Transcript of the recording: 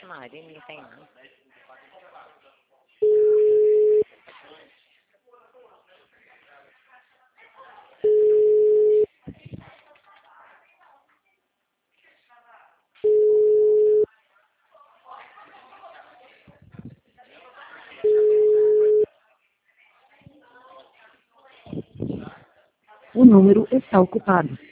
Maria, ninguém tem não. O número está ocupado.